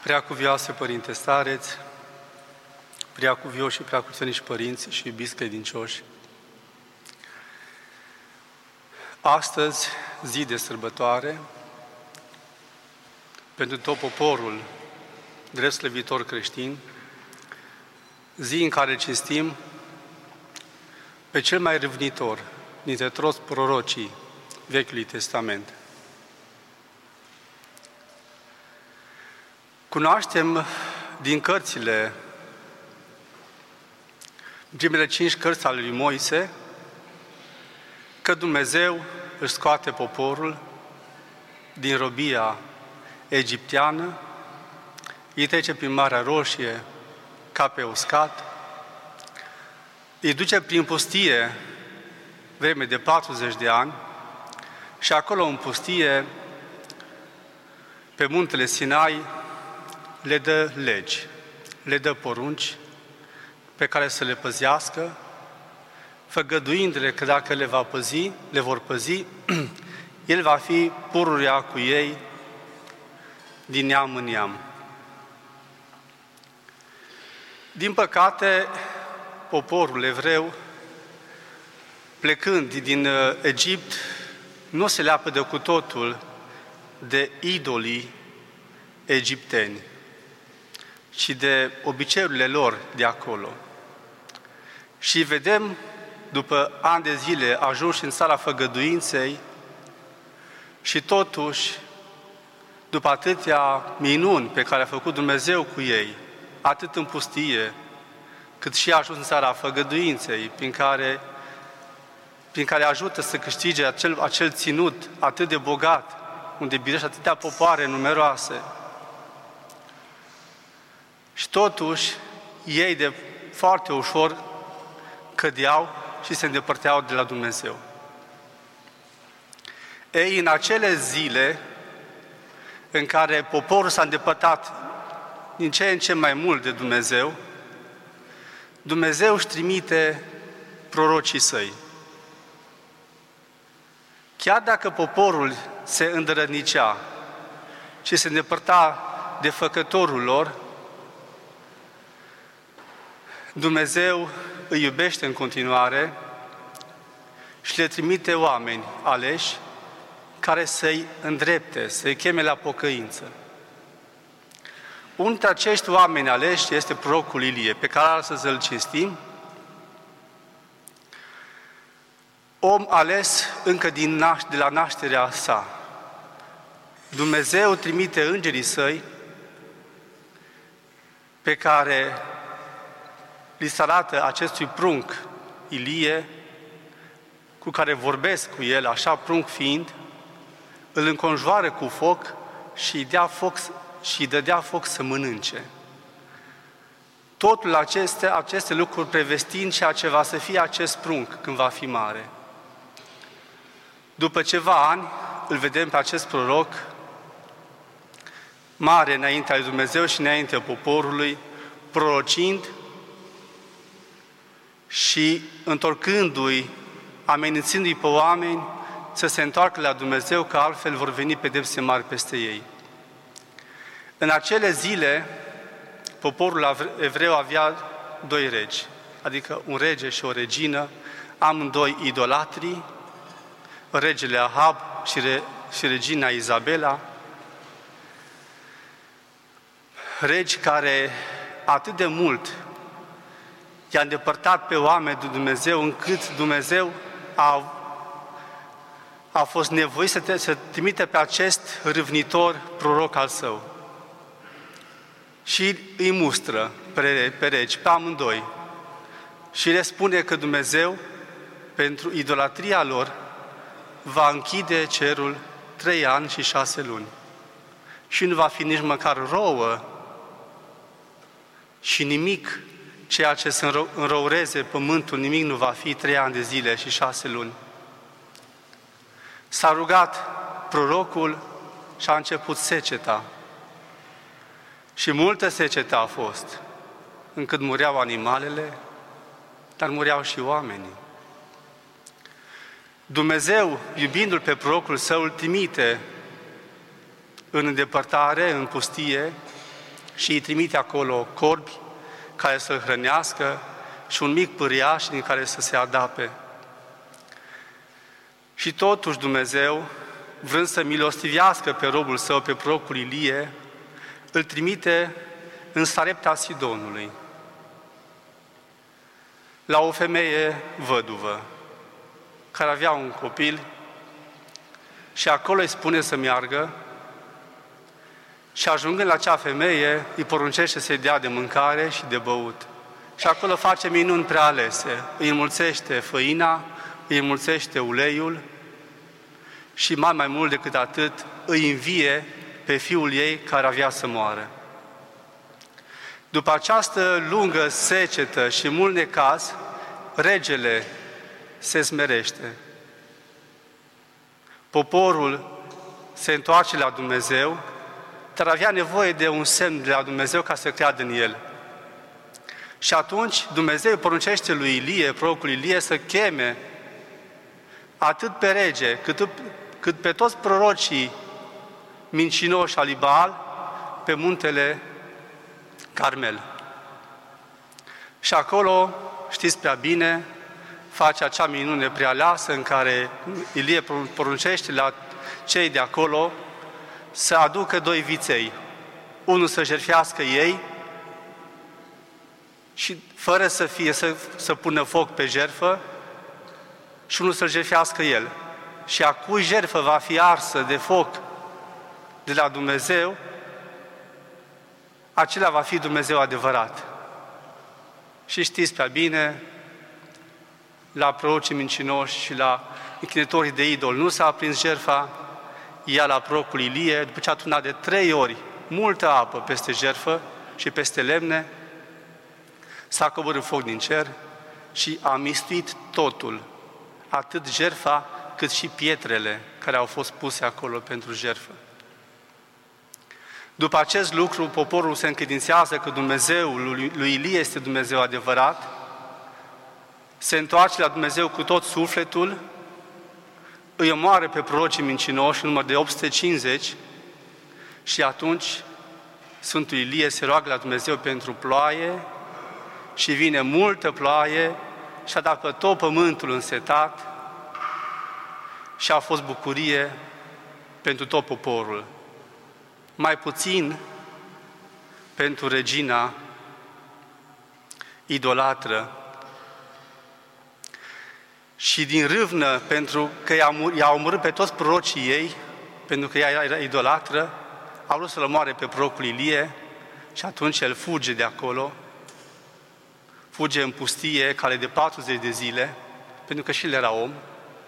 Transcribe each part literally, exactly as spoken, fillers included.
Preacuvioase Părinte Stareț, preacuvioși și preacuvioși părinți și iubiți credincioși, astăzi, zi de sărbătoare, pentru tot poporul drept slăvitor creștin, zi în care cinstim pe cel mai râvnitor dintre toți prorocii Vechiului Testament. Cunoaștem din cărțile, primele cinci cărți ale lui Moise, că Dumnezeu își scoate poporul din robia egipteană, îi trece prin Marea Roșie ca pe uscat, îi duce prin pustie vreme de patruzeci de ani și acolo în pustie, pe muntele Sinai, le dă legi, le dă porunci pe care să le păzească, făgăduindu-le că dacă le va păzi, le vor păzi, El va fi pururea cu ei din neam în neam. Din păcate, poporul evreu, plecând din Egipt, nu se leapădă cu totul de idolii egipteni, ci de obiceiurile lor de acolo. Și vedem, după ani de zile, ajunși în țara făgăduinței și totuși, după atâtea minuni pe care a făcut Dumnezeu cu ei, atât în pustie, cât și a ajuns în țara făgăduinței, prin care, prin care ajută să câștige acel, acel ținut atât de bogat, unde biruiește atâtea popoare numeroase. Și totuși, ei de foarte ușor cădeau și se îndepărteau de la Dumnezeu. Ei, în acele zile în care poporul s-a îndepărtat din ce în ce mai mult de Dumnezeu, Dumnezeu își trimite prorocii săi. Chiar dacă poporul se îndărătnicea și se îndepărta de făcătorul lor, Dumnezeu îi iubește în continuare și le trimite oameni aleși care să-i îndrepte, să-i cheme la pocăință. Unul dintre acești oameni aleși este prorocul Ilie, pe care astăzi îl cinstim, om ales încă din naș- de la nașterea sa. Dumnezeu trimite îngerii săi pe care li se arată acestui prunc Ilie, cu care vorbesc cu el, așa prunc fiind, îl înconjoară cu foc și îi dea foc și îi dădea foc să mănânce. Totul aceste, aceste lucruri prevestind ceea ce va să fie acest prunc când va fi mare. După ceva ani, îl vedem pe acest proroc, mare înaintea lui Dumnezeu și înaintea poporului, prorocind și întorcându-i, amenințându-i pe oameni să se întoarcă la Dumnezeu, că altfel vor veni pedepse mari peste ei. În acele zile, poporul evreu avea doi regi, adică un rege și o regină, amândoi idolatri, regele Ahab și, re, și regina Izabela, regi care atât de mult i-a îndepărtat pe oameni de Dumnezeu, încât Dumnezeu a, a fost nevoit să, te, să trimite pe acest râvnitor proroc al său. Și îi mustră pe, pe regi, pe amândoi. Și le spune că Dumnezeu, pentru idolatria lor, va închide cerul trei ani și șase luni. Și nu va fi nici măcar rouă și nimic, ceea ce să înrăureze pământul, nimic nu va fi trei ani de zile și șase luni. S-a rugat prorocul și a început seceta. Și multă secetă a fost, încât mureau animalele, dar mureau și oamenii. Dumnezeu, iubindu-l pe prorocul său, îl trimite în îndepărtare, în pustie, și îi trimite acolo corbi care să-l hrănească și un mic pâriaș din care să se adape. Și totuși Dumnezeu, vrând să milostivească pe robul său, pe prorocul Ilie, îl trimite în Sarepta Sidonului, la o femeie văduvă, care avea un copil și acolo îi spune să meargă și ajungând la acea femeie, îi poruncește să-i dea de mâncare și de băut. Și acolo face minuni prealese, îi înmulțește făina, îi înmulțește uleiul și mai mai mult decât atât, îi învie pe fiul ei care avea să moară. După această lungă secetă și mult necaz, regele se smerește. Poporul se întoarce la Dumnezeu, dar avea nevoie de un semn de la Dumnezeu ca să creadă în el. Și atunci Dumnezeu poruncește lui Ilie, prorocul Ilie, să cheme atât pe rege, cât, cât pe toți prorocii mincinoși al lui Baal pe muntele Carmel. Și acolo, știți prea bine, face acea minune prealeasă în care Ilie poruncește la cei de acolo să aducă doi viței. Unul să jertfească ei și fără să fie să, să pună foc pe jertfă și unul să-l jertfească el. Și a cui jertfă va fi arsă de foc de la Dumnezeu, acela va fi Dumnezeu adevărat. Și știți prea bine, la prorocii mincinoși și la închinătorii de idol nu s-a aprins jertfa, ea la prorocul Ilie, după ce a turnat de trei ori multă apă peste jertfă și peste lemne, s-a coborât foc din cer și a mistuit totul, atât jertfa cât și pietrele care au fost puse acolo pentru jertfă. După acest lucru, poporul se încredințează că Dumnezeul lui Ilie este Dumnezeu adevărat, se întoarce la Dumnezeu cu tot sufletul, îi omoară pe prorocii mincinoși, în număr de opt sute cincizeci, și atunci Sfântul Ilie se roagă la Dumnezeu pentru ploaie și vine multă ploaie și a dat pe tot pământul însetat și a fost bucurie pentru tot poporul. Mai puțin pentru regina idolatră. Și din râvnă, pentru că i-a omorât pe toți prorocii ei, pentru că ea era idolatră, a vrut să-l omoare pe prorocul Ilie și atunci el fuge de acolo, fuge în pustie, cale de patruzeci de zile, pentru că și el era om.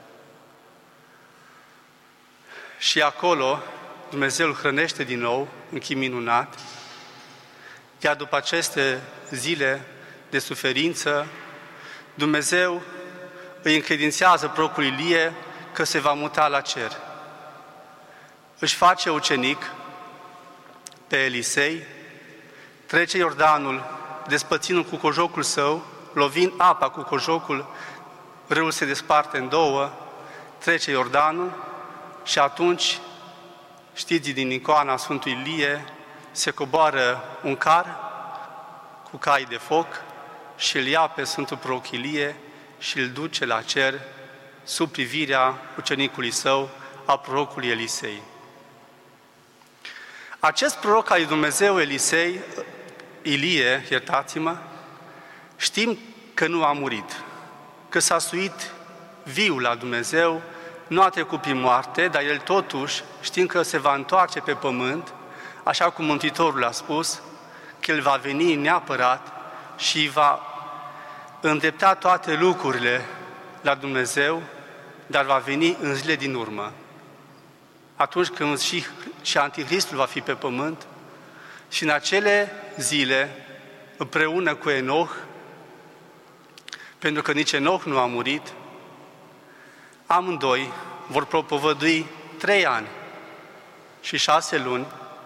Și acolo Dumnezeu îl hrănește din nou, în chip minunat, iar după aceste zile de suferință, Dumnezeu îi încredințează prorocul Ilie că se va muta la cer. Își face ucenic pe Elisei, trece Iordanul, despățindu-l cu cojocul său, lovind apa cu cojocul, râul se desparte în două, trece Iordanul și atunci, știți din icoana Sfântului Ilie, se coboară un car cu cai de foc și îl ia pe Sfântul Proroc Ilie și îl duce la cer sub privirea ucenicului său, a prorocului Elisei. Acest proroc al lui Dumnezeu, Elisei, Ilie, iertați-mă, știm că nu a murit, că s-a suit viu la Dumnezeu, nu a trecut prin moarte, dar el totuși, știm că se va întoarce pe pământ, așa cum Mântuitorul a spus, că el va veni neapărat și va îndrepta toate lucrurile la Dumnezeu, dar va veni în zile din urmă. Atunci când și, și Anticristul va fi pe pământ și în acele zile, împreună cu Enoch, pentru că nici Enoch nu a murit, amândoi vor propovădui trei ani și șase luni,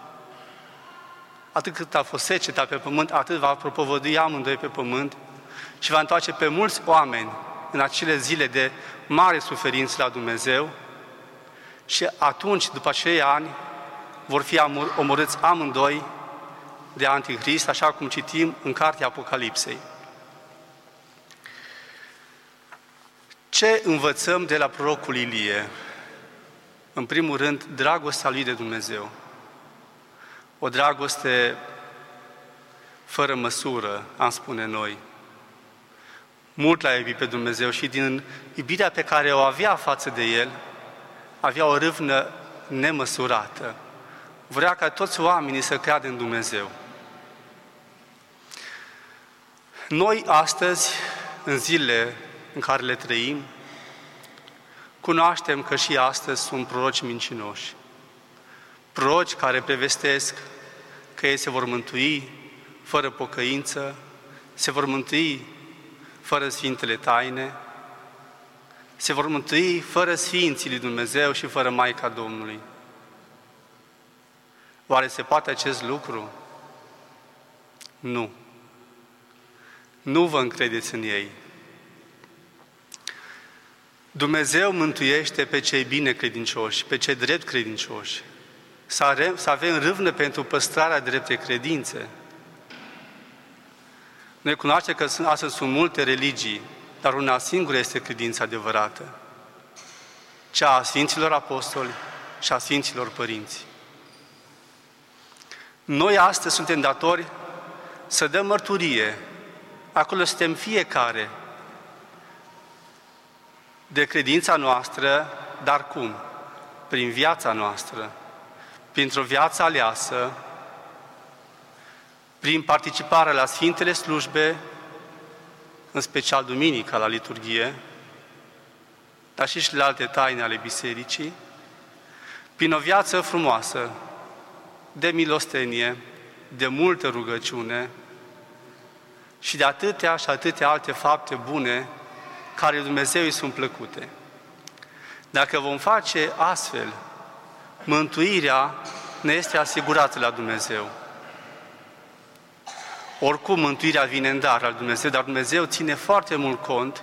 atât cât a fost seceta pe pământ, atât va propovădui amândoi pe pământ și va întoarce pe mulți oameni în acele zile de mare suferință la Dumnezeu și atunci, după acei ani, vor fi omorâți amândoi de Antichrist, așa cum citim în cartea Apocalipsei. Ce învățăm de la prorocul Ilie? În primul rând, dragostea lui de Dumnezeu. O dragoste fără măsură, am spune noi. Mult l-a iubit pe Dumnezeu și din iubirea pe care o avea față de El, avea o râvnă nemăsurată. Vrea ca toți oamenii să creadă în Dumnezeu. Noi astăzi, în zilele în care le trăim, cunoaștem că și astăzi sunt proroci mincinoși. Proroci care prevestesc că ei se vor mântui fără pocăință, se vor mântui fără Sfintele Taine, se vor mântui fără Sfinții lui Dumnezeu și fără Maica Domnului. Oare se poate acest lucru? Nu. Nu vă încredeți în ei. Dumnezeu mântuiește pe cei bine credincioși, pe cei drept credincioși. Să avem râvnă pentru păstrarea dreptei credințe. Noi cunoaștem că astăzi sunt multe religii, dar una singură este credința adevărată. Cea a Sfinților Apostoli și a Sfinților Părinți. Noi astăzi suntem datori să dăm mărturie. Acolo suntem fiecare de credința noastră, dar cum? Prin viața noastră, printr-o viață aleasă, prin participarea la Sfintele Slujbe, în special duminica la liturghie, dar și la alte taine ale bisericii, prin o viață frumoasă, de milostenie, de multă rugăciune și de atâtea și atâtea alte fapte bune care Dumnezeu îi sunt plăcute. Dacă vom face astfel, mântuirea ne este asigurată la Dumnezeu. Oricum, mântuirea vine în dar al Dumnezeu, dar Dumnezeu ține foarte mult cont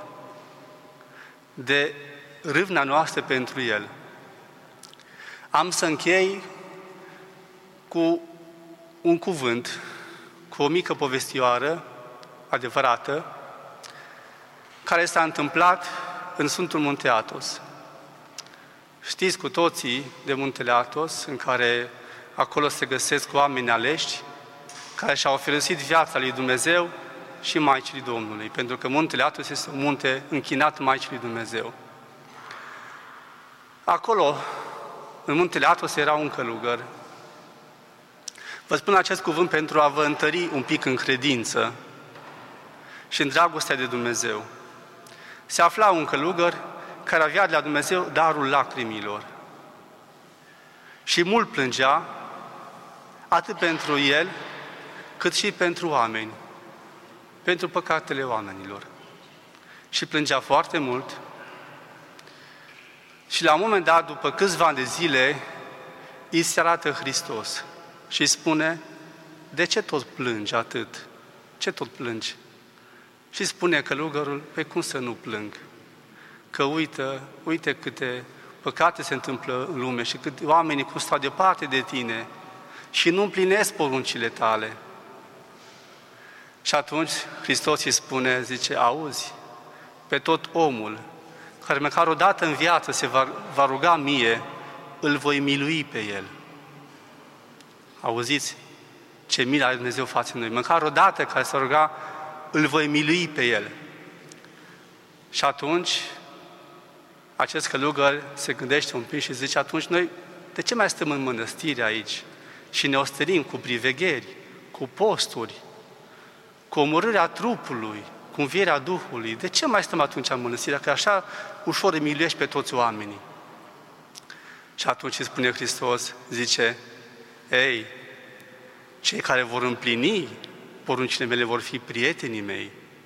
de râvna noastră pentru El. Am să închei cu un cuvânt, cu o mică povestioară adevărată, care s-a întâmplat în Sfântul Munte Athos. Știți cu toții de Muntele Athos, în care acolo se găsesc oameni aleși, care și-au oferit viața lui Dumnezeu și Maicii lui Domnului, pentru că Muntele Athos este un munte închinat Maicii lui Dumnezeu. Acolo, în Muntele Athos, era un călugăr. Vă spun acest cuvânt pentru a vă întări un pic în credință și în dragostea de Dumnezeu. Se afla un călugăr care avea de la Dumnezeu darul lacrimilor. Și mult plângea, atât pentru el, cât și pentru oameni, pentru păcatele oamenilor. Și plângea foarte mult. Și la un moment dat, după câțiva ani de zile, îi se arată Hristos și îi spune: de ce tot plângi atât? Ce tot plângi? Și spune călugărul: pe cum să nu plâng? Că uită, uite câte păcate se întâmplă în lume și câte oamenii cum stau departe de tine și nu împlinesc poruncile tale. Și atunci Hristos îi spune, zice: auzi, pe tot omul care măcar o dată în viață se va, va ruga mie, îl voi milui pe el. Auziți ce milă are Dumnezeu față de noi. Măcar o dată care se ruga, îl voi milui pe el. Și atunci acest călugăr se gândește un pic și zice: atunci noi de ce mai stăm în mănăstire aici și ne osterim cu privegheri, cu posturi, cu omorârea trupului, cu învierea Duhului? De ce mai stăm atunci în mănăstire, dacă așa ușor îi miluiești pe toți oamenii? Și atunci îi spune Hristos, zice: ei, cei care vor împlini poruncile mele vor fi prietenii mei.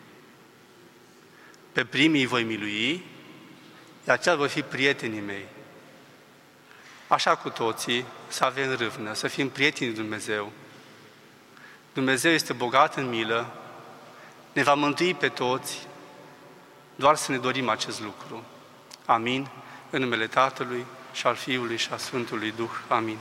Pe primii îi voi milui, iar aceia vor fi prietenii mei. Așa cu toții, să avem râvnă, să fim prieteni de Dumnezeu. Dumnezeu este bogat în milă, ne va mântui pe toți, doar să ne dorim acest lucru. Amin. În numele Tatălui și al Fiului și al Sfântului Duh. Amin.